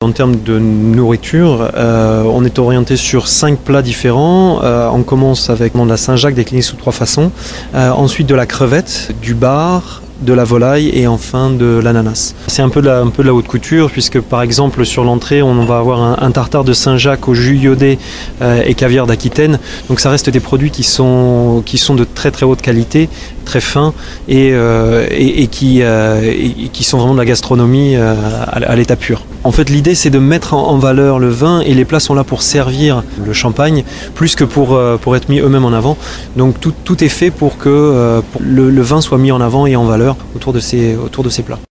En termes de nourriture, on est orienté sur 5 plats différents. On commence avec de la Saint-Jacques déclinée sous 3 façons. Ensuite de la crevette, du bar, de la volaille et enfin de l'ananas. C'est un peu de la haute couture puisque par exemple sur l'entrée on va avoir un tartare de Saint-Jacques au jus iodé et caviar d'Aquitaine. Donc ça reste des produits qui sont de très très haute qualité, très fins et qui sont vraiment de la gastronomie à l'état pur. En fait l'idée c'est de mettre en valeur le vin et les plats sont là pour servir le champagne plus que pour être mis eux-mêmes en avant. Donc tout est fait pour que le vin soit mis en avant et en valeur autour de ces plats.